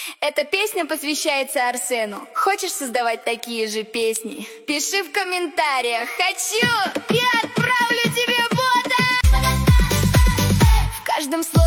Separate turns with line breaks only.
Эта песня посвящается Арсену. Хочешь создавать такие же песни? Пиши в комментариях «Хочу» и отправлю тебе фото. В каждом слове